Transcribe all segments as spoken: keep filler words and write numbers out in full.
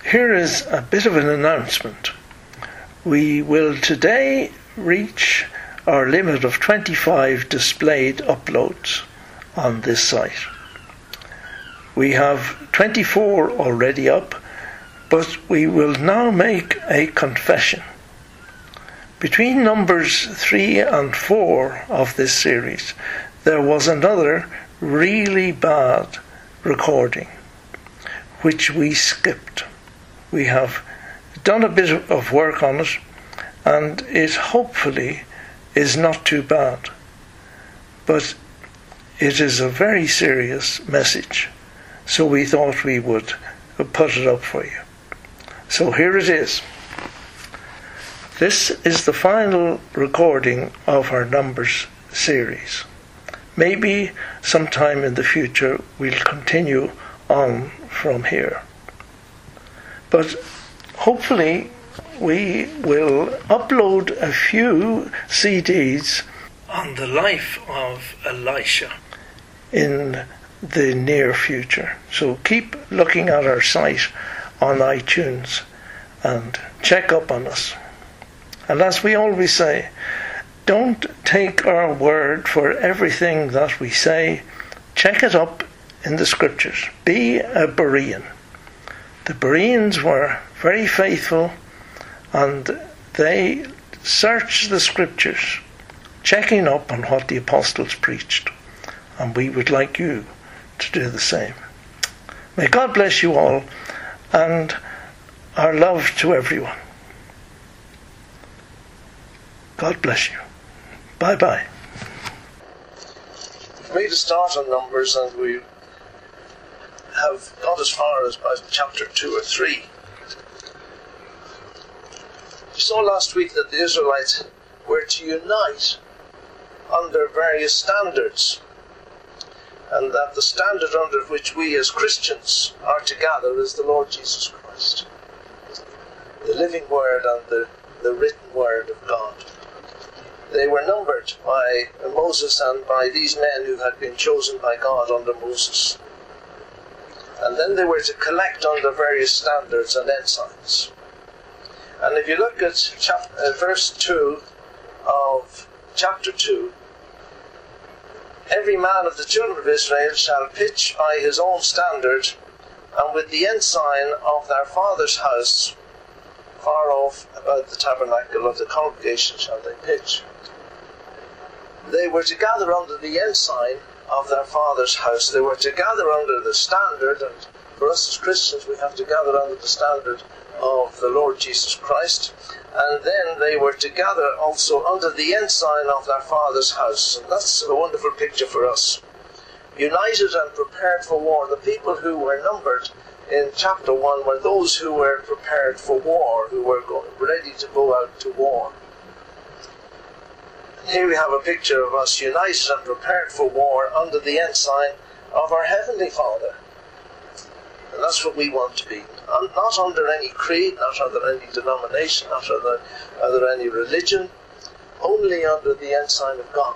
here is a bit of an announcement. We will today reach our limit of twenty-five displayed uploads on this site. We have twenty-four already up, but we will now make a confession. Between numbers three and four of this series, there was another really bad recording, which we skipped. We have done a bit of work on it, and it hopefully is not too bad. But it is a very serious message, so we thought we would put it up for you. So here it is. This is the final recording of our Numbers series. Maybe sometime in the future we'll continue on from here. But hopefully we will upload a few C Ds on the life of Elisha in the near future. So keep looking at our site on iTunes and check up on us. And as we always say, don't take our word for everything that we say. Check it up in the scriptures. Be a Berean. The Bereans were very faithful, and they searched the scriptures, checking up on what the apostles preached. And we would like you to do the same. May God bless you all, and our love to everyone. God bless you. Bye-bye. We've made a start on Numbers, and we have got as far as about chapter two or three. We saw last week that the Israelites were to unite under various standards, and that the standard under which we as Christians are to gather is the Lord Jesus Christ, the living Word and the, the written Word of God. They were numbered by Moses and by these men who had been chosen by God under Moses. And then they were to collect under various standards and ensigns. And if you look at chapter, uh, verse two of chapter two, every man of the children of Israel shall pitch by his own standard, and with the ensign of their father's house, far off about the tabernacle of the congregation shall they pitch. They were to gather under the ensign of their father's house. They were to gather under the standard, and for us as Christians we have to gather under the standard of the Lord Jesus Christ. And then they were to gather also under the ensign of their father's house. And that's a wonderful picture for us. United and prepared for war. The people who were numbered in chapter one were those who were prepared for war, who were go- ready to go out to war. Here we have a picture of us united and prepared for war under the ensign of our Heavenly Father. And that's what we want to be. Not under any creed, not under any denomination, not under, under any religion, only under the ensign of God.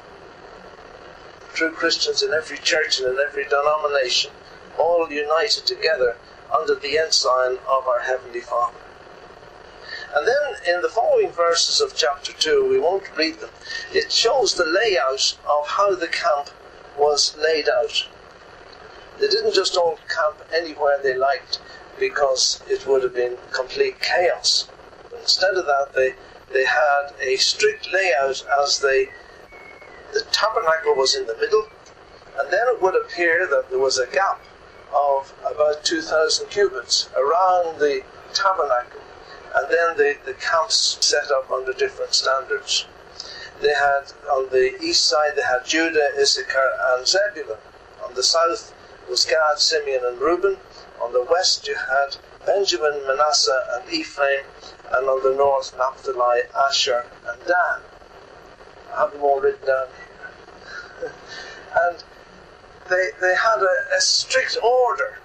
True Christians in every church and in every denomination, all united together under the ensign of our Heavenly Father. And then in the following verses of chapter two, we won't read them, it shows the layout of how the camp was laid out. They didn't just all camp anywhere they liked, because it would have been complete chaos. But instead of that, they, they had a strict layout as they, the tabernacle was in the middle, and then it would appear that there was a gap of about two thousand cubits around the tabernacle. And then the, the camps set up under different standards. They had, on the east side, they had Judah, Issachar and Zebulun. On the south was Gad, Simeon and Reuben. On the west you had Benjamin, Manasseh and Ephraim. And on the north, Naphtali, Asher and Dan. I have them all written down here. And they, they had a, a strict order.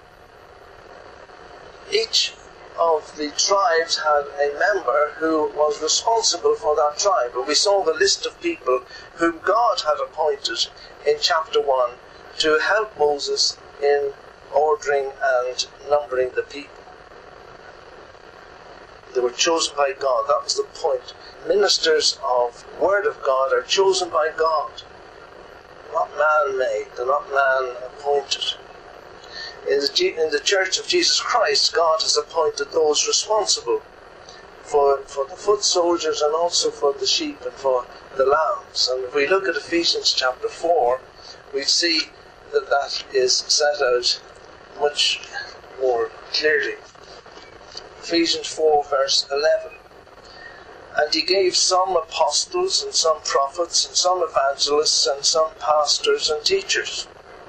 Each of the tribes had a member who was responsible for that tribe. But we saw the list of people whom God had appointed in chapter one to help Moses in ordering and numbering the people. were chosen by God. That was the point. Ministers of the Word of God are chosen by God. Not man-made, they're not man-appointed. In the, in the Church of Jesus Christ, God has appointed those responsible for, for the foot soldiers and also for the sheep and for the lambs. And if we look at Ephesians chapter four, we see that that is set out much more clearly. Ephesians four verse eleven. And he gave some apostles and some prophets and some evangelists and some pastors and teachers.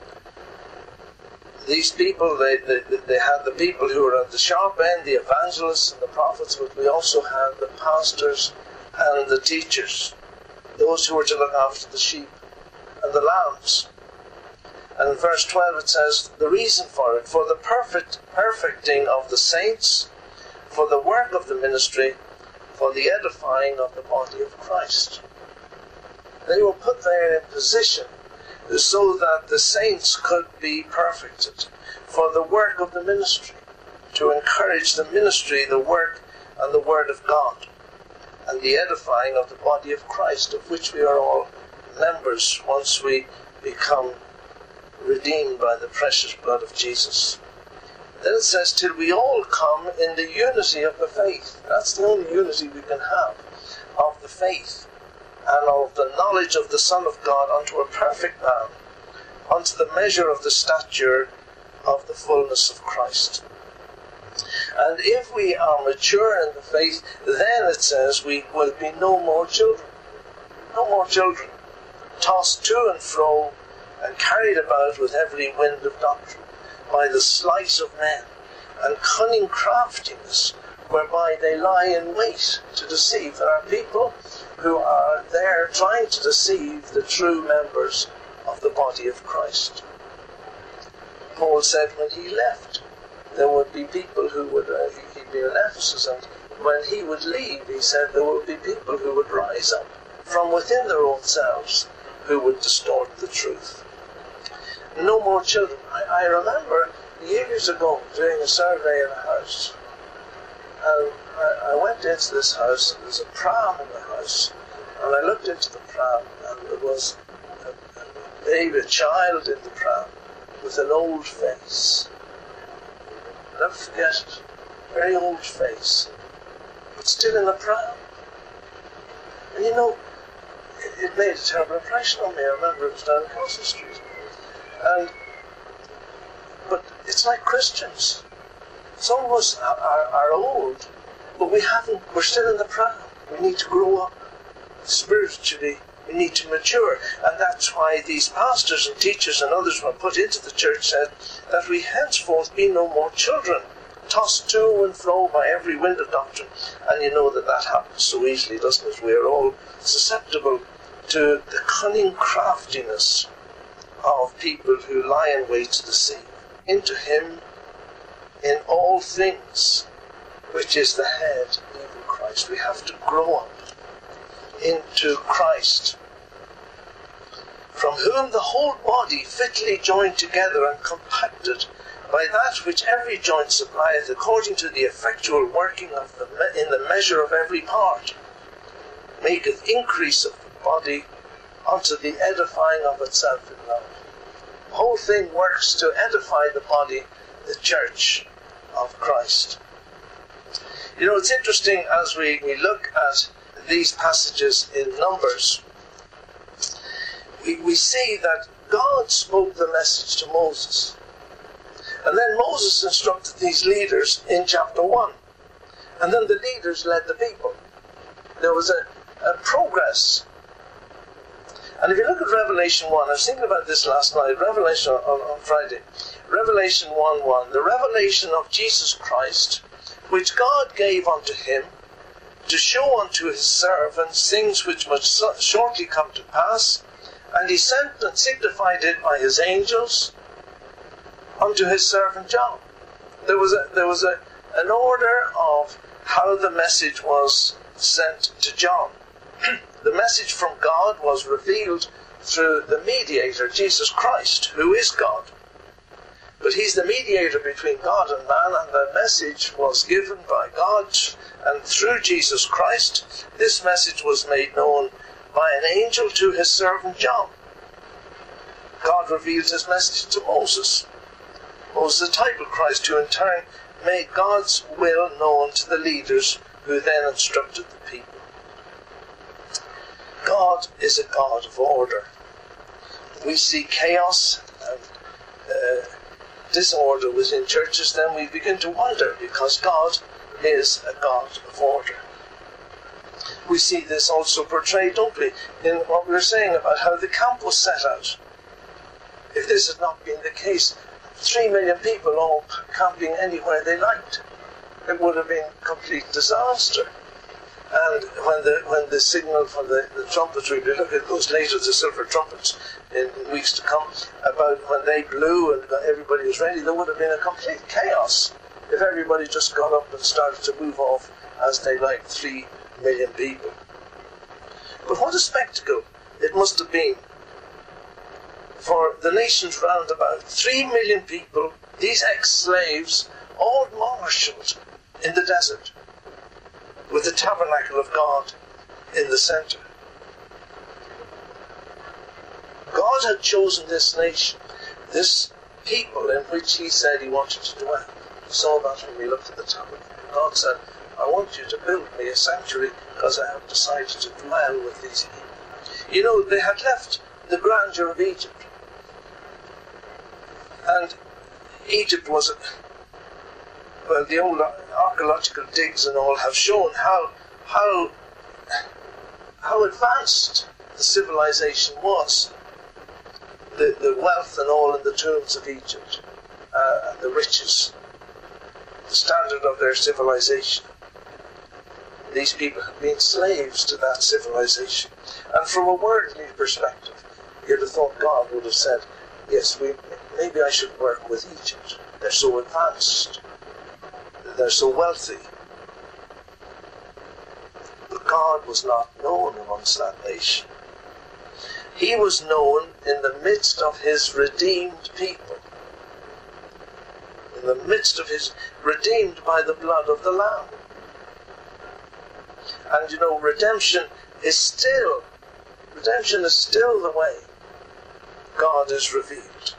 These people, they, they, they had the people who were at the sharp end, the evangelists and the prophets, but we also had the pastors and the teachers, those who were to look after the sheep and the lambs. And in verse twelve it says, the reason for it, for the perfect perfecting of the saints, for the work of the ministry, for the edifying of the body of Christ. They were put there in position so that the saints could be perfected, for the work of the ministry, to encourage the ministry, the work and the word of God, and the edifying of the body of Christ, of which we are all members once we become redeemed by the precious blood of Jesus. Then it says, till we all come in the unity of the faith. That's the only unity we can have, of the faith, and of the knowledge of the Son of God, unto a perfect man, unto the measure of the stature of the fullness of Christ. And if we are mature in the faith, then it says we will be no more children. No more children, tossed to and fro, and carried about with every wind of doctrine, by the sleight of men, and cunning craftiness, whereby they lie in wait to deceive. There are people who are there trying to deceive the true members of the body of Christ. Paul said when he left, there would be people who would, uh, he'd be in Ephesus, and when he would leave, he said there would be people who would rise up from within their own selves, who would distort the truth. No more children. I, I remember years ago doing a survey in a house, and I, I went into this house, and there was a pram in the house, and I looked into the pram, and there was a, a baby, a child in the pram, with an old face. I'll never forget it. Very old face, but still in the pram. And you know, it, it made a terrible impression on me. I remember it was down Castle Street. And, but it's like Christians. Some of us are, are, are old, but we haven't, we're still in the pram. We need to grow up spiritually. We need to mature. And that's why these pastors and teachers and others who are put into the church said that we henceforth be no more children, tossed to and fro by every wind of doctrine. And you know that that happens so easily, doesn't it? We are all susceptible to the cunning craftiness of people who lie in wait to deceive. Into him in all things, which is the head, even Christ. We have to grow up into Christ, from whom the whole body fitly joined together and compacted by that which every joint supplieth, according to the effectual working of the me- in the measure of every part, maketh increase of the body unto the edifying of itself in love. The whole thing works to edify the body, the church of Christ. You know, it's interesting as we, we look at these passages in Numbers, we, we see that God spoke the message to Moses. And then Moses instructed these leaders in chapter one. And then the leaders led the people. There was a, a progress. And if you look at Revelation one, I was thinking about this last night, Revelation on, on Friday. Revelation one one, the revelation of Jesus Christ, which God gave unto him, to show unto his servants things which must shortly come to pass, and he sent and signified it by his angels unto his servant John. There was a there was a an order of how the message was sent to John. The message from God was revealed through the mediator, Jesus Christ, who is God. But he's the mediator between God and man, and the message was given by God, and through Jesus Christ, this message was made known by an angel to his servant John. God revealed his message to Moses. Moses, a type of Christ, who in turn made God's will known to the leaders who then instructed the people. God is a God of order. We see chaos and uh, disorder within churches, then we begin to wonder, because God is a God of order. We see this also portrayed, don't we, in what we were saying about how the camp was set out. If this had not been the case, three million people all camping anywhere they liked, it would have been a complete disaster. And when the when the signal from the, the trumpetry, we look at those later, the silver trumpets, in, in weeks to come, about when they blew and everybody was ready, there would have been a complete chaos if everybody just got up and started to move off as they liked, three million people. But what a spectacle it must have been for the nations round about. Three million people, these ex-slaves, all marshalled in the desert, with the tabernacle of God in the centre. God had chosen this nation, this people in which he said he wanted to dwell. We saw that when we looked at the tabernacle. God said, I want you to build me a sanctuary because I have decided to dwell with these people. You know, they had left the grandeur of Egypt. And Egypt was, well, the old archaeological digs and all have shown how how how advanced the civilization was. The, the wealth and all in the tombs of Egypt, uh, and the riches, the standard of their civilization. These people have been slaves to that civilization. And from a worldly perspective, you'd have thought God would have said, yes, we, maybe I should work with Egypt. They're so advanced. They're so wealthy. But God was not known amongst that nation. He was known in the midst of his redeemed people. In the midst of his, redeemed by the blood of the Lamb. And you know, redemption is still, redemption is still the way God is revealed.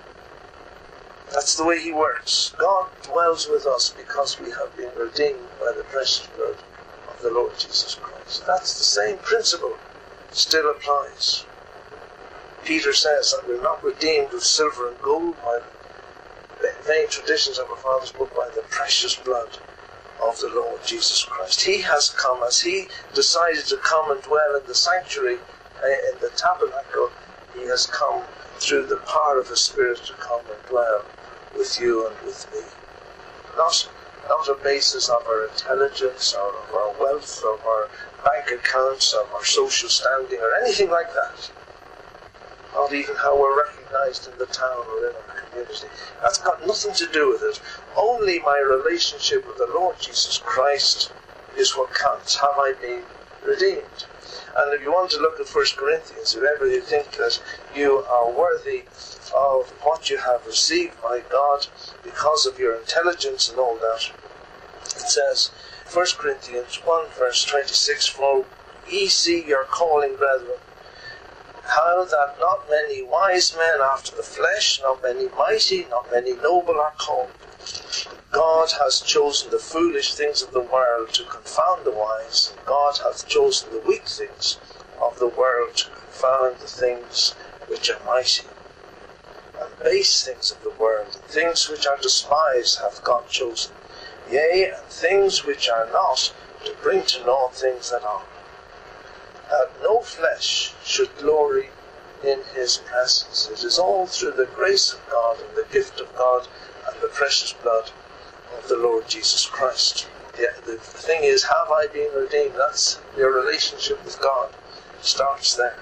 That's the way he works. God dwells with us because we have been redeemed by the precious blood of the Lord Jesus Christ. That's the same principle still applies. Peter says that we're not redeemed with silver and gold by vain traditions of our fathers, but by the precious blood of the Lord Jesus Christ. He has come, as he decided to come and dwell in the sanctuary, in the tabernacle, he has come through the power of his Spirit to come and dwell with you and with me. Not, not a basis of our intelligence or of our wealth, of our bank accounts, of our social standing or anything like that. Not even how we're recognized in the town or in our community. That's got nothing to do with it. Only my relationship with the Lord Jesus Christ is what counts. Have I been redeemed? And if you want to look at First Corinthians, if ever you think that you are worthy of what you have received by God because of your intelligence and all that, it says, First Corinthians one verse twenty-six, for ye see your calling, brethren, how that not many wise men after the flesh, not many mighty, not many noble are called. God has chosen the foolish things of the world to confound the wise. God hath chosen the weak things of the world to confound the things which are mighty. And base things of the world, and things which are despised hath God chosen. Yea, and things which are not, to bring to naught things that are, that no flesh should glory in his presence. It is all through the grace of God and the gift of God and the precious blood of the Lord Jesus Christ. The, the thing is, have I been redeemed? That's your relationship with God. It starts there.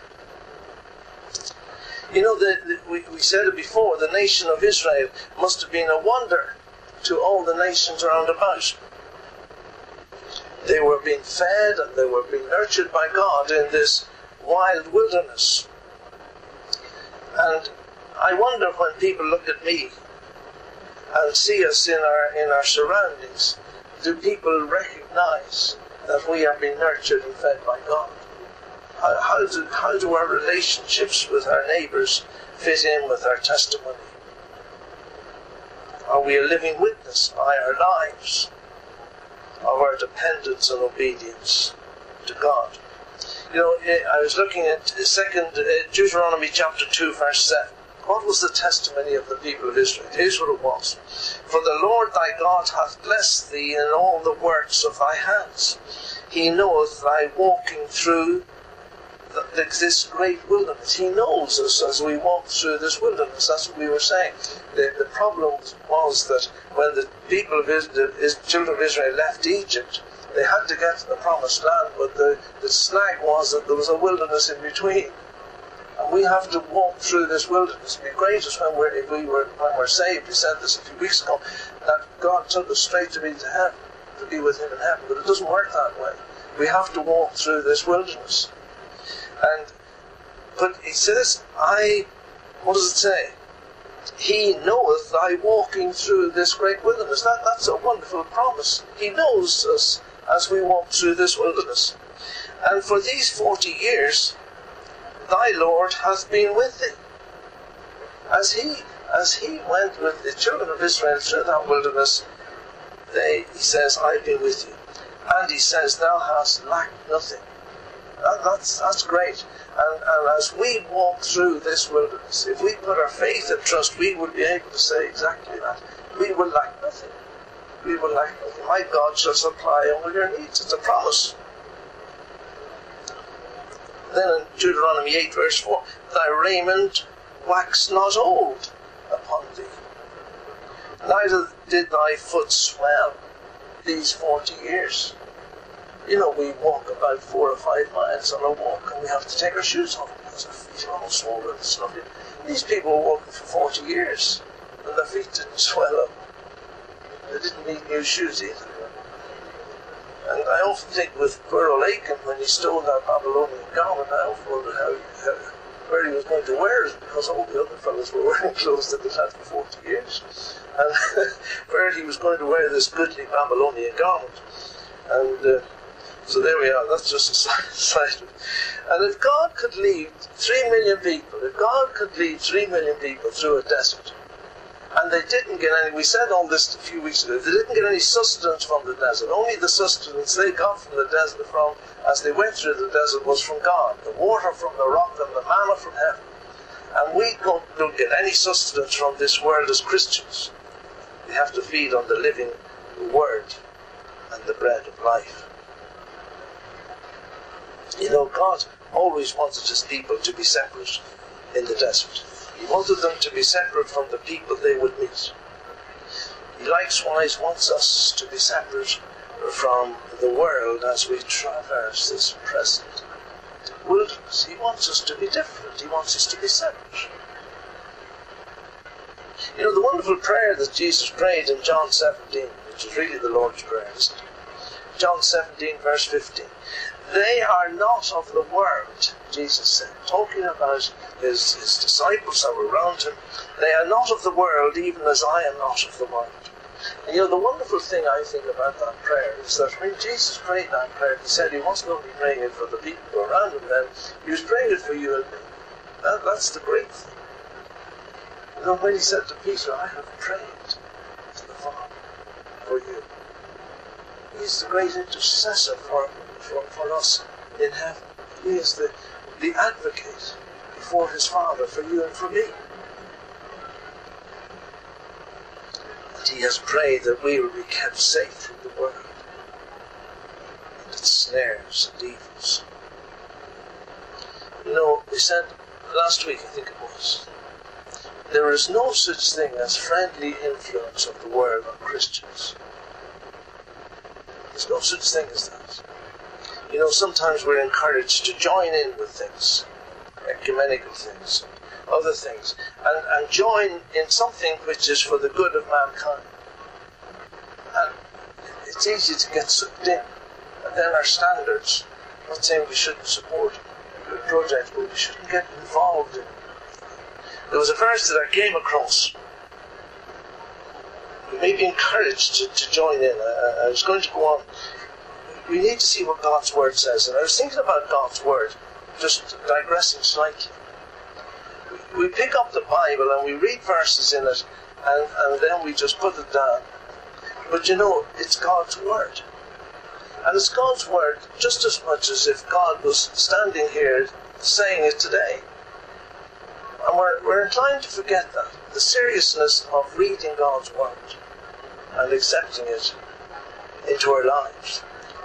You know, the, the, we, we said it before, the nation of Israel must have been a wonder to all the nations around about. They were being fed and they were being nurtured by God in this wild wilderness. And I wonder when people look at me and see us in our, in our surroundings? Do people recognize that we have been nurtured and fed by God? How, how, do, how do our relationships with our neighbours fit in with our testimony? Are we a living witness by our lives of our dependence and obedience to God? You know, I was looking at second Deuteronomy chapter two, verse seven. What was the testimony of the people of Israel? Here's what it was. For the Lord thy God hath blessed thee in all the works of thy hands. He knoweth thy walking through the, this great wilderness. He knows us as we walk through this wilderness. That's what we were saying. The, the problem was that when the people of Israel, the children of Israel left Egypt, they had to get to the promised land, but the, the snag was that there was a wilderness in between. And we have to walk through this wilderness. It'd be great as when we're, if we were, when we're saved, we said this a few weeks ago, that God took us straight to be to heaven, to be with Him in heaven. But it doesn't work that way. We have to walk through this wilderness. And, but He says, I, what does it say? He knoweth thy walking through this great wilderness. That, that's a wonderful promise. He knows us as we walk through this wilderness. And for these forty years, thy Lord hath been with thee. As he, as he went with the children of Israel through that wilderness, they, he says, I've been with you. And he says, thou hast lacked nothing. That, that's, that's great. And, and as we walk through this wilderness, if we put our faith and trust, we will be able to say exactly that. We will lack nothing. We will lack nothing. My God shall supply all your needs. It's a promise. Then in Deuteronomy eight verse four, thy raiment wax not old upon thee, neither did thy foot swell these forty years. You know, we walk about four or five miles on a walk and we have to take our shoes off because our feet are all swollen and stuff. These people were walking for forty years and their feet didn't swell up. They didn't need new shoes either. And I often think with Burl Aiken, when he stole that Babylonian garment, I often wondered how, how, where he was going to wear it, because all the other fellows were wearing clothes that they'd had for forty years. And where he was going to wear this goodly Babylonian garment. And uh, so there we are, that's just a side of it. And if God could lead three million people, if God could lead three million people through a desert, and they didn't get any, we said all this a few weeks ago, they didn't get any sustenance from the desert. Only the sustenance they got from the desert from, as they went through the desert, was from God. The water from the rock and the manna from heaven. And we don't get any sustenance from this world as Christians. We have to feed on the living Word and the bread of life. You know, God always wanted His people to be separate in the desert. He wanted them to be separate from the people they would meet. He likewise wants us to be separate from the world as we traverse this present wilderness. He wants us to be different. He wants us to be separate. You know, the wonderful prayer that Jesus prayed in John seventeen, which is really the Lord's Prayer, isn't it? John seventeen, verse fifteen. They are not of the world, Jesus said, talking about his, his disciples that were around him. They are not of the world, even as I am not of the world. And you know, the wonderful thing I think about that prayer is that when Jesus prayed that prayer, he said he wasn't only praying it for the people around him then, he was praying it for you and me. That, that's the great thing. You know, when he said to Peter, I have prayed to the Father for you. He's the great intercessor for For, for us in heaven. He is the, the advocate before his Father for you and for me. And he has prayed that we will be kept safe from the world and its snares and evils. You know, we said last week, I think it was, there is no such thing as friendly influence of the world on Christians. There's no such thing as that. You know, sometimes we're encouraged to join in with things, ecumenical things, other things, and, and join in something which is for the good of mankind. And it's easy to get sucked in. And then our standards, I'm not saying we shouldn't support good projects, but we shouldn't get involved in it. There was a verse that I came across maybe encouraged to, to join in. I, I was going to go on. We need to see what God's Word says. And I was thinking about God's Word, just digressing slightly. We, we pick up the Bible and we read verses in it, and, and then we just put it down. But you know, it's God's Word. And it's God's Word just as much as if God was standing here saying it today. And we're, we're inclined to forget that. The seriousness of reading God's Word and accepting it into our lives.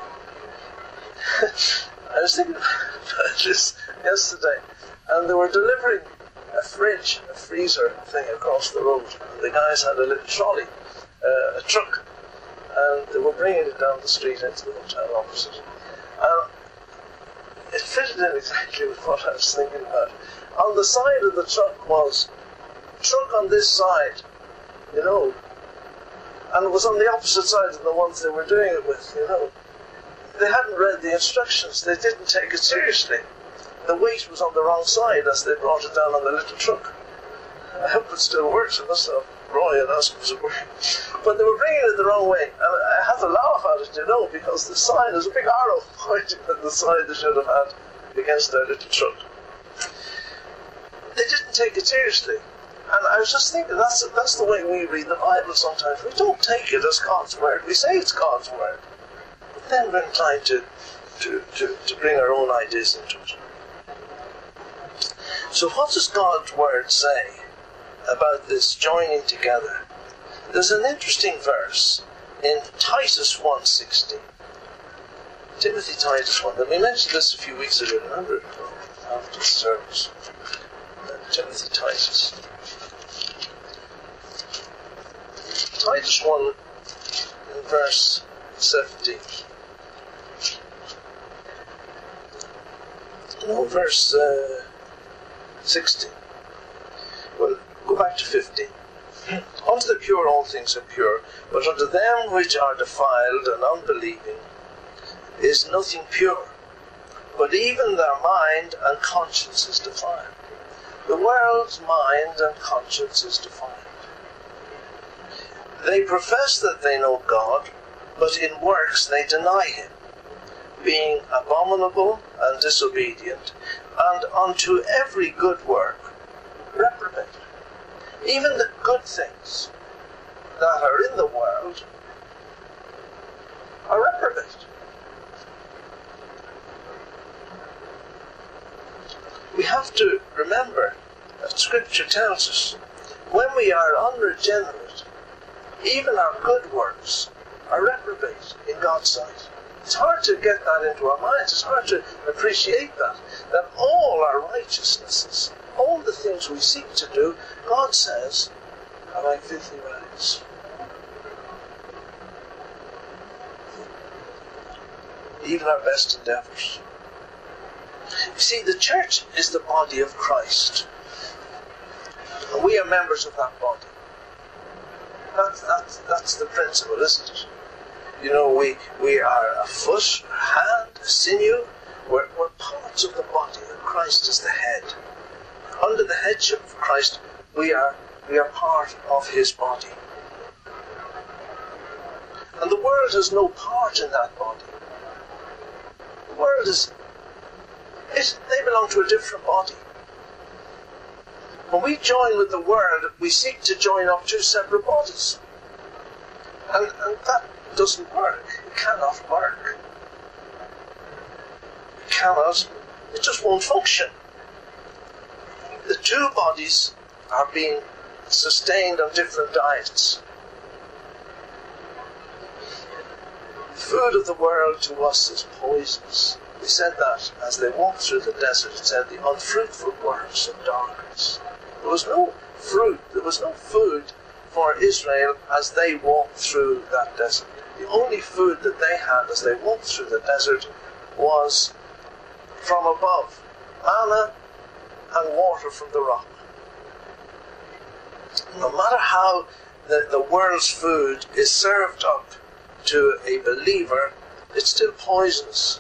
I was thinking about this yesterday, and they were delivering a fridge, a freezer thing across the road, and the guys had a little trolley, uh, a truck, and they were bringing it down the street into the hotel opposite. And it fitted in exactly with what I was thinking about. On the side of the truck was, truck on this side, you know, and it was on the opposite side of the ones they were doing it with, you know. They hadn't read the instructions. They didn't take it seriously. The weight was on the wrong side as they brought it down on the little truck. I hope it still works. It must have. Roy and asked was it working. But they were bringing it the wrong way. And I had to laugh at it, you know, because the sign is a big arrow pointing at the side they should have had against their little truck. They didn't take it seriously. And I was just thinking, that's, that's the way we read the Bible sometimes. We don't take it as God's Word. We say it's God's Word. But then we're inclined to, to, to, to bring our own ideas into it. So what does God's Word say about this joining together? There's an interesting verse in Titus one sixteen. Timothy Titus one. And we mentioned this a few weeks ago, remember? After the service. Timothy Titus. Titus one in verse seventeen. No, verse uh, sixteen. Well, go back to fifteen. Unto the pure all things are pure, but unto them which are defiled and unbelieving is nothing pure, but even their mind and conscience is defiled. The world's mind and conscience is defiled. They profess that they know God, but in works they deny him, being abominable and disobedient, and unto every good work reprobate. Even the good things that are in the world are reprobate. We have to remember that Scripture tells us when we are unregenerate, even our good works are reprobate in God's sight. It's hard to get that into our minds. It's hard to appreciate that. That all our righteousnesses, all the things we seek to do, God says, are like filthy rags. Even our best endeavours. You see, the church is the body of Christ. And we are members of that body. That's, that's, that's the principle, isn't it? You know, we, we are a foot, a hand, a sinew. We're, we're parts of the body, and Christ is the head. Under the headship of Christ, we are, we are part of his body. And the world has no part in that body. The world is, it, they belong to a different body. When we join with the world, we seek to join up two separate bodies. And, and that doesn't work. It cannot work. It cannot. It just won't function. The two bodies are being sustained on different diets. The food of the world to us is poisonous. We said that as they walked through the desert. It said the unfruitful works of darkness. There was no fruit, there was no food for Israel as they walked through that desert. The only food that they had as they walked through the desert was from above, manna and water from the rock. No matter how the, the world's food is served up to a believer, it's still poisonous.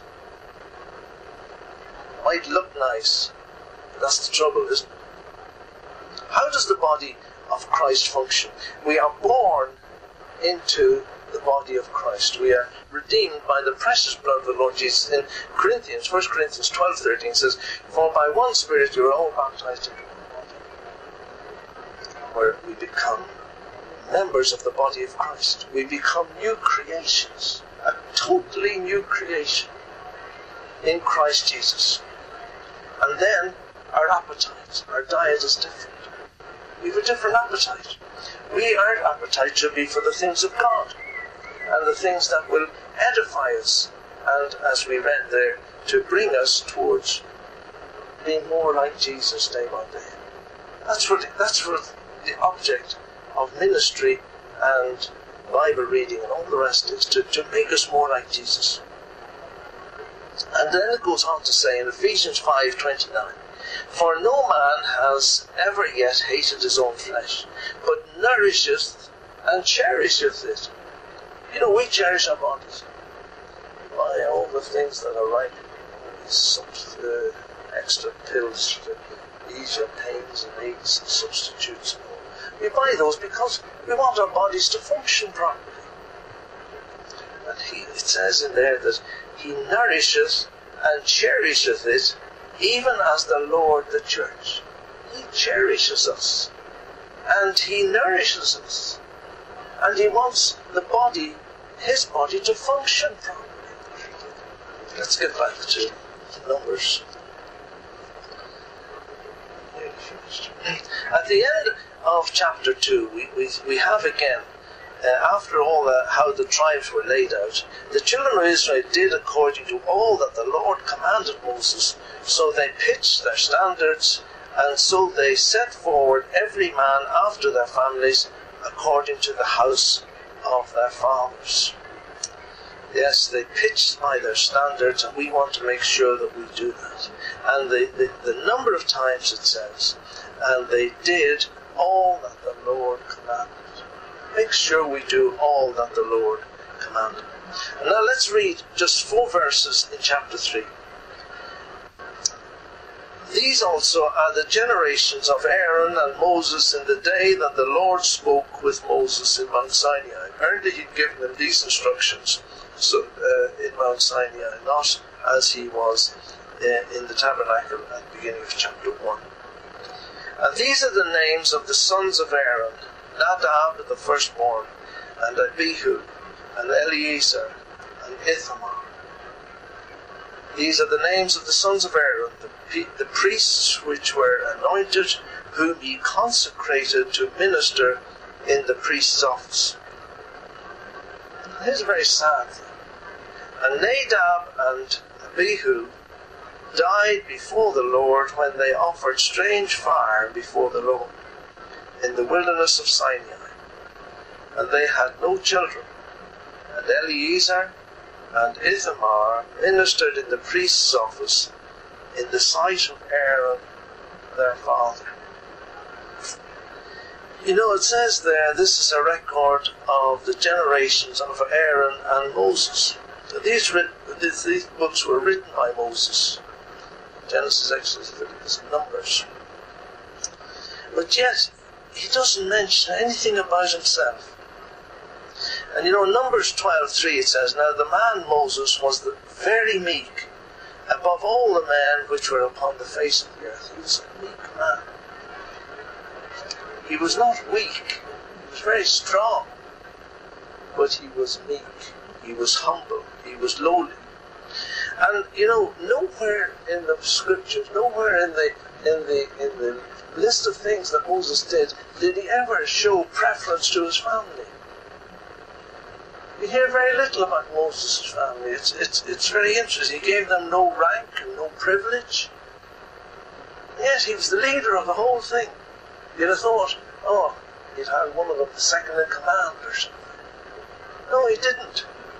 It might look nice, but that's the trouble, isn't it? How does the body of Christ function? We are born into the body of Christ. We are redeemed by the precious blood of the Lord Jesus. In Corinthians, First Corinthians twelve thirteen says, "For by one Spirit you are all baptized into one body," where we become members of the body of Christ. We become new creations, a totally new creation in Christ Jesus. And then our appetite, our diet is different. We have a different appetite. We, our appetite should be for the things of God and the things that will edify us, and as we read there, to bring us towards being more like Jesus day by day. That's what, that's what the object of ministry and Bible reading and all the rest is, to, to make us more like Jesus. And then it goes on to say in Ephesians five twenty-nine, "For no man has ever yet hated his own flesh, but nourisheth and cherisheth it." You know, we cherish our bodies. Buy all the things that are right, some uh, extra pills to ease your pains and aches and substitutes and all. We buy those because we want our bodies to function properly. And he, it says in there that he nourisheth and cherisheth it, even as the Lord the church. He cherishes us, and he nourishes us, and he wants the body, his body, to function properly. Let's get back to Numbers. At the end of chapter two, we, we, we have again, uh, after all the, how the tribes were laid out, the children of Israel did according to all that the Lord commanded Moses. So they pitched their standards, and so they set forward every man after their families, according to the house of their fathers. Yes, they pitched by their standards, and we want to make sure that we do that. And the, the, the number of times it says, and they did all that the Lord commanded. Make sure we do all that the Lord commanded. And now let's read just four verses in chapter three. "These also are the generations of Aaron and Moses in the day that the Lord spoke with Moses in Mount Sinai." Apparently he'd given them these instructions so, uh, in Mount Sinai, not as he was uh, in the tabernacle at the beginning of chapter one. "And these are the names of the sons of Aaron: Nadab the firstborn, and Abihu, and Eleazar, and Ithamar. These are the names of the sons of Aaron, the, the priests which were anointed, whom he consecrated to minister in the priest's office." Here's a very sad thing. "And Nadab and Abihu died before the Lord when they offered strange fire before the Lord in the wilderness of Sinai. And they had no children. And Eleazar and Ithamar ministered in the priest's office in the sight of Aaron their father." You know, it says there, this is a record of the generations of Aaron and Moses. These, these, these books were written by Moses. Genesis, Exodus, Leviticus, and Numbers. But yet, he doesn't mention anything about himself. And you know, in Numbers twelve three it says, "Now the man Moses was the very meek, above all the men which were upon the face of the earth." He was a meek man. He was not weak. He was very strong. But he was meek. He was humble. He was lowly. And you know, nowhere in the scriptures, nowhere in the in the in the list of things that Moses did, did he ever show preference to his family. We hear very little about Moses' family. It's it's it's very interesting. He gave them no rank and no privilege. Yet he was the leader of the whole thing. You'd have thought, oh, he'd had one of them the second in command or something. No, he didn't.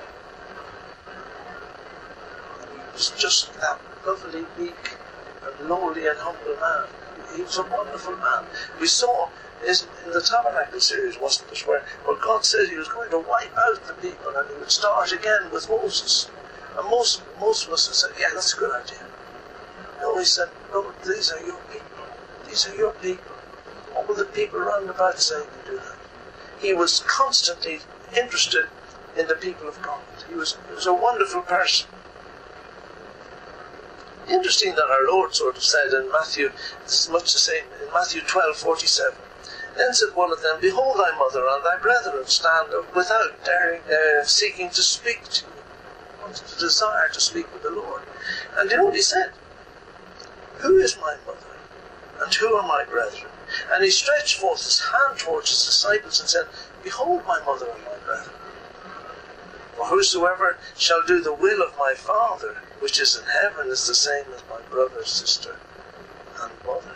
He was just that lovely, meek, and lowly and humble man. He was a wonderful man. We saw is in the Tabernacle series, wasn't it, where, where God said he was going to wipe out the people and he would start again with Moses. And most most of us have said, yeah, that's a good idea. No, he said, no, these are your people. These are your people. What will the people round about say if you do that? He was constantly interested in the people of God. He was, he was a wonderful person. Interesting that our Lord sort of said in Matthew, this is much the same, in Matthew twelve forty-seven. Then said one of them, Behold thy mother and thy brethren stand without, daring, uh, seeking to speak to you. Wanted to desire to speak with the Lord. And you know what he said? Who is my mother? And who are my brethren? And he stretched forth his hand towards his disciples and said, Behold my mother and my brethren. For whosoever shall do the will of my Father, which is in heaven, is the same as my brother, sister, and mother.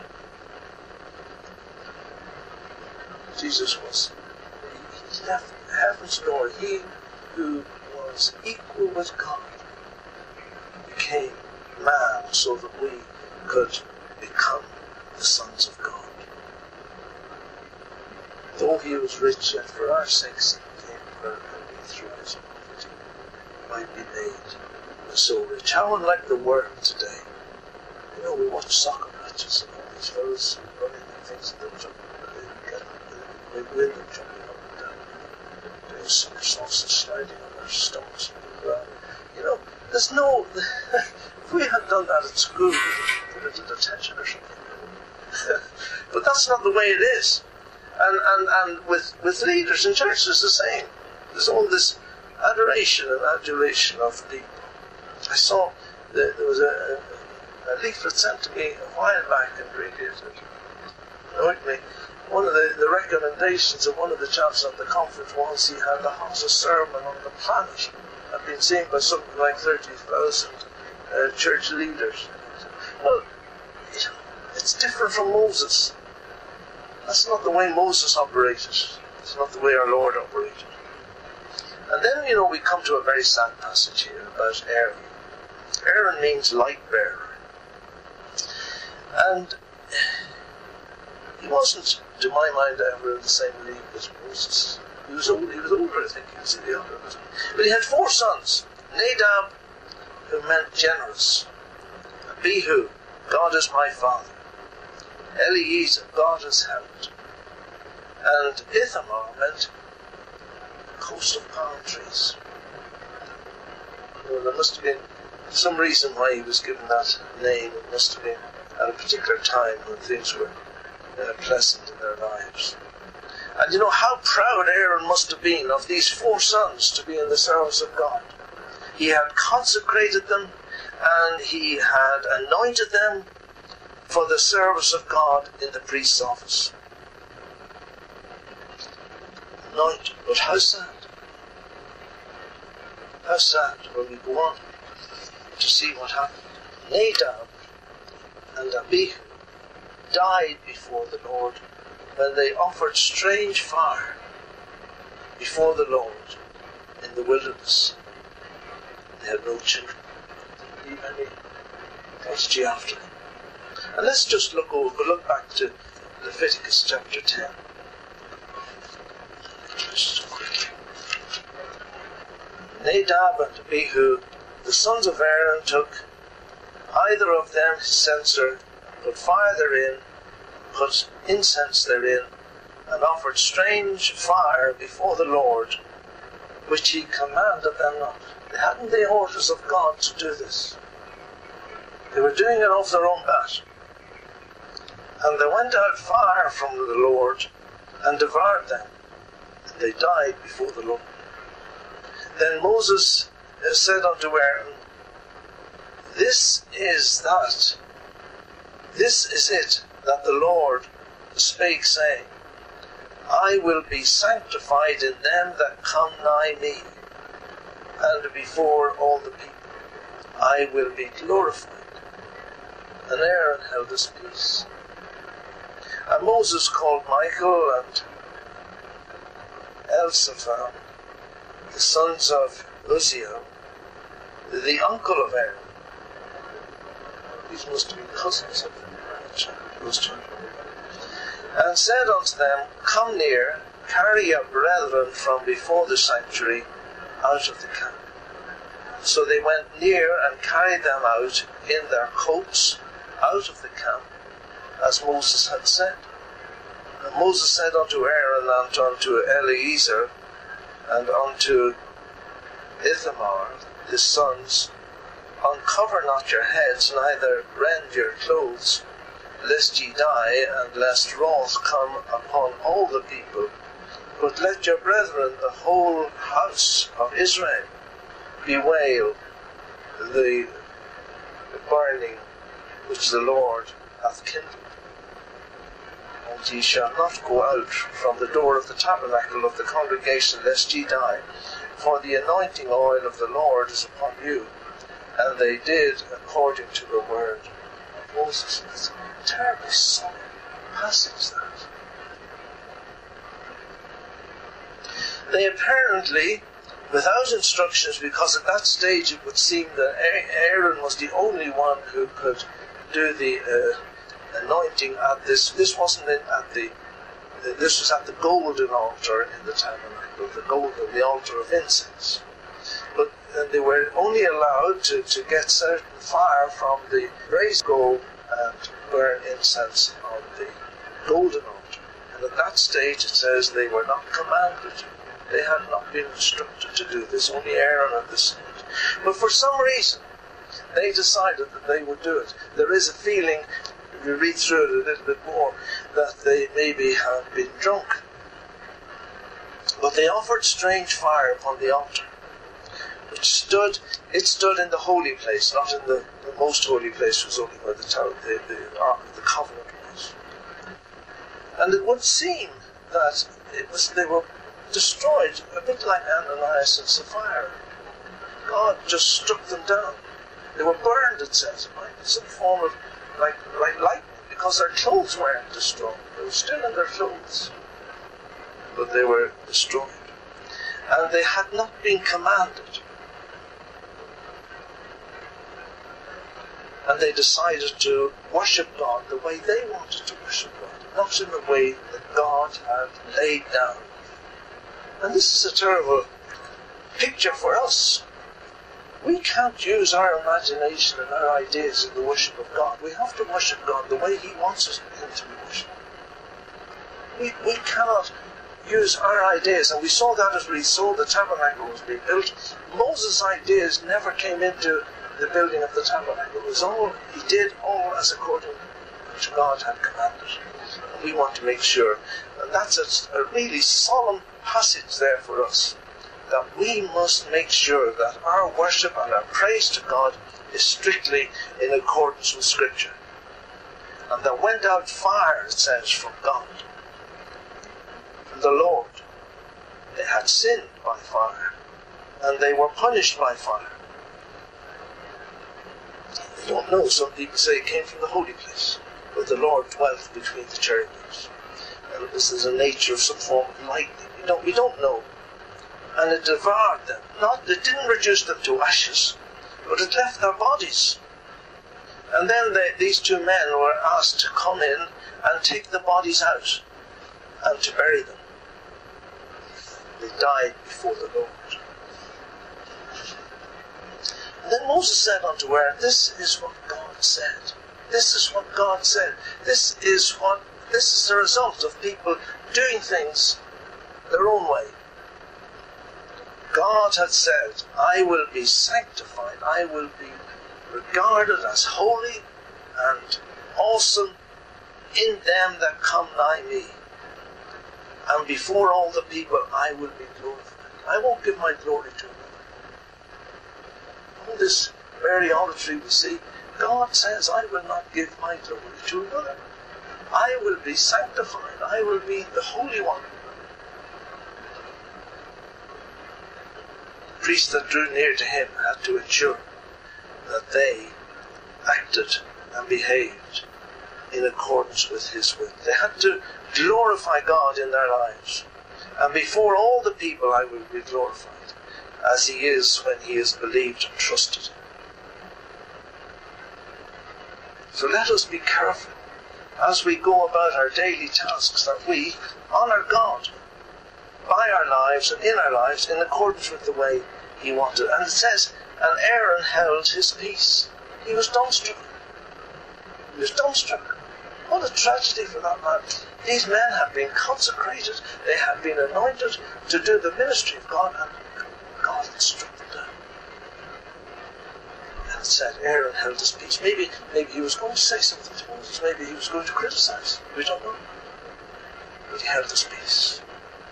Jesus was, he left heaven's door. He who was equal with God became man so that we could become the sons of God. Though he was rich, yet for our sakes he became poor, and we through his poverty might be made so rich. How unlike the world today. You know, we watch soccer matches and all these fellas running and things, and they're jumping, they get they win them jumping up and down, doing somersaults and sliding on their stomachs on the ground. You know, there's no. If we had done that at school, we'd put it in detention or something. But that's not the way it is. And, and, and with, with leaders in church, it's the same. There's all this adoration and adulation of people. I saw the, there was a, a leaflet sent to me a while back, and really it annoyed me. One of the, the recommendations of one of the chaps at the conference was he had the hottest sermon on the planet. I've been seen by something like thirty thousand uh, church leaders. Well, it's different from Moses. That's not the way Moses operated. It's not the way our Lord operated. And then, you know, we come to a very sad passage here about Aaron. Aaron means light bearer. And he wasn't, to my mind, ever in the same league as Moses. He was older, he was older, I think, he was the elder. But he had four sons. Nadab, who meant generous. Abihu, God is my father. Eliezer, God has helped. And Ithamar meant coast of palm trees. Well, there must have been some reason why he was given that name. It must have been at a particular time when things were uh, pleasant in their lives. And you know how proud Aaron must have been of these four sons to be in the service of God. He had consecrated them and he had anointed them for the service of God in the priest's office. Anointed, but how sad. How sad when we go on to see what happened. Nadab and Abihu died before the Lord when they offered strange fire before the Lord in the wilderness. They had no children. They didn't leave any progeny after them. And let's just look over, look back to Leviticus chapter ten. Just quickly. Nadab and Abihu, the sons of Aaron, took either of them his censer, put fire therein, put incense therein, and offered strange fire before the Lord, which he commanded them not. They hadn't the orders of God to do this. They were doing it off their own bat. And there went out fire from the Lord and devoured them, and they died before the Lord. Then Moses said unto Aaron, This is that, this is it that the Lord spake, saying, I will be sanctified in them that come nigh me, and before all the people I will be glorified. And Aaron held his peace. And Moses called Michael and Elzaphan, the sons of Uzziel, the uncle of Aaron. These must have been cousins of those children. And said unto them, Come near, carry your brethren from before the sanctuary out of the camp. So they went near and carried them out in their coats out of the camp, as Moses had said. And Moses said unto Aaron and unto Eleazar, and unto Ithamar his sons, uncover not your heads, neither rend your clothes, lest ye die, and lest wrath come upon all the people. But let your brethren, the whole house of Israel, bewail the burning which the Lord hath kindled. And ye shall not go out from the door of the tabernacle of the congregation, lest ye die, for the anointing oil of the Lord is upon you. And they did according to the word of Moses. It's a terribly solemn passage, that. They apparently, without instructions, because at that stage it would seem that Aaron was the only one who could do the uh, anointing at this. This wasn't in, at the. Uh, this was at the golden altar in the tabernacle, the golden, the altar of incense. But uh, they were only allowed to, to get certain fire from the brazen gold and burn incense on the golden altar. And at that stage it says they were not commanded. They had not been instructed to do this, only Aaron at this stage. But for some reason, they decided that they would do it. There is a feeling, if you read through it a little bit more, that they maybe had been drunk. But they offered strange fire upon the altar, which stood, it stood in the holy place, not in the, the most holy place, was only where the, the, the Ark of the Covenant was. And it would seem that it was they were destroyed, a bit like Ananias and Sapphira. God just struck them down. They were burned, it says, right? It's in the form of like, like lightning, because their clothes weren't destroyed. They were still in their clothes, but they were destroyed. And they had not been commanded. And they decided to worship God the way they wanted to worship God, not in the way that God had laid down. And this is a terrible picture for us. We can't use our imagination and our ideas in the worship of God. We have to worship God the way He wants us to be worshipped. We, we cannot use our ideas, and we saw that as we saw the tabernacle was being built. Moses' ideas never came into the building of the tabernacle. It was all, he did all as according to which God had commanded. And we want to make sure, and that's a, a really solemn passage there for us, that we must make sure that our worship and our praise to God is strictly in accordance with Scripture. And there went out fire, it says, from God, from the Lord. They had sinned by fire, and they were punished by fire. I don't know, some people say it came from the holy place, where the Lord dwelt between the cherubims. And this is a nature of some form of lightning. We don't, we don't know. And it devoured them. Not, it didn't reduce them to ashes, but it left their bodies. And then they, these two men were asked to come in and take the bodies out and to bury them. They died before the Lord. And then Moses said unto Aaron, this is what God said. This is what God said. This is what, this is the result of people doing things their own way. God had said, I will be sanctified, I will be regarded as holy and awesome in them that come nigh me. And before all the people I will be glorified. I won't give my glory to another. All this very auditory we see, God says, I will not give my glory to another. I will be sanctified, I will be the Holy One. The priests that drew near to him had to ensure that they acted and behaved in accordance with his will. They had to glorify God in their lives. And before all the people I will be glorified, as he is when he is believed and trusted. So let us be careful as we go about our daily tasks that we honour God by our lives and in our lives in accordance with the way he wanted. And it says, and Aaron held his peace. He was dumbstruck. He was dumbstruck. What a tragedy for that man. These men have been consecrated, they have been anointed to do the ministry of God, and God had struck them down. And said, Aaron held his peace. Maybe, maybe he was going to say something to Moses, maybe he was going to criticize. We don't know. But he held his peace.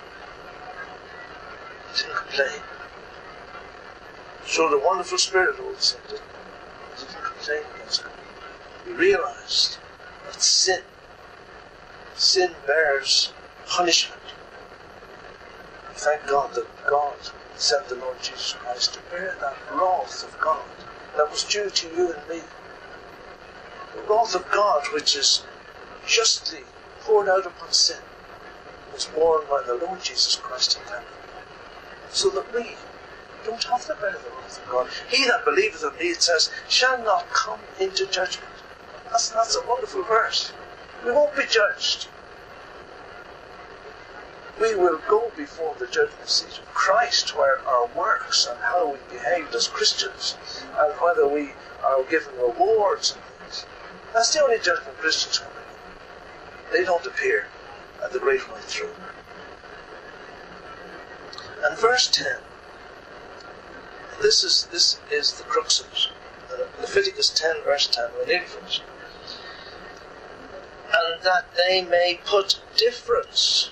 He didn't complain. Showed a wonderful spirit, old said, didn't he? He didn't complain against God. He realized that sin, sin bears punishment. And thank God that God sent the Lord Jesus Christ to bear that wrath of God that was due to you and me. The wrath of God which is justly poured out upon sin was borne by the Lord Jesus Christ in heaven, so that we don't have to bear the wrath of God. He that believeth on me, it says, shall not come into judgment. That's, that's a wonderful verse. We won't be judged. We will go before the judgment seat of Christ, where our works and how we behaved as Christians, and whether we are given rewards and things. That's the only judgment Christians come in. They don't appear at the great white throne. And verse ten. This is this is the crux of it. Uh, Leviticus ten, verse ten. We're nearly finished. And that they may put difference,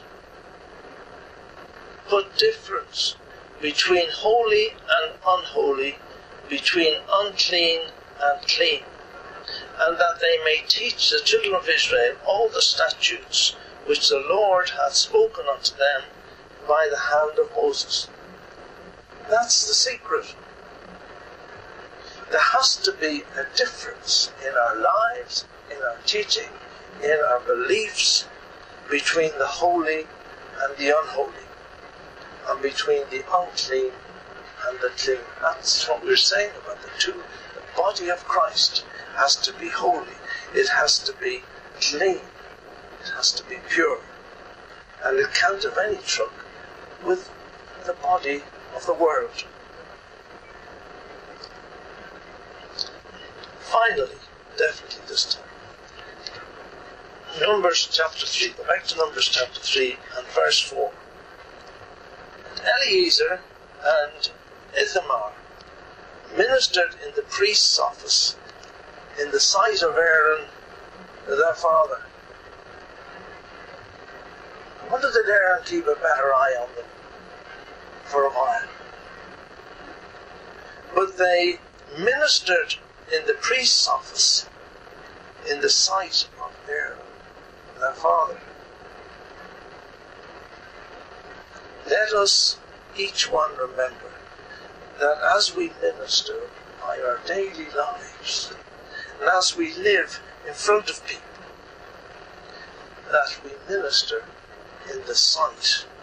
put difference between holy and unholy, between unclean and clean, and that they may teach the children of Israel all the statutes which the Lord hath spoken unto them by the hand of Moses. That's the secret. There has to be a difference in our lives, in our teaching, in our beliefs, between the holy and the unholy, and between the unclean and the clean. That's what we're saying about the two. The body of Christ has to be holy. It has to be clean. It has to be pure. And it can't have any truck with the body of the world. Finally, definitely this time, Numbers chapter three, go back to Numbers chapter three and verse four. And Eleazar and Ithamar ministered in the priest's office in the sight of Aaron their father. I wonder did Aaron keep a better eye on them for a while. But they ministered in the priest's office in the sight of Aaron their father. Let us each one remember that as we minister by our daily lives, and as we live in front of people, that we minister in the sight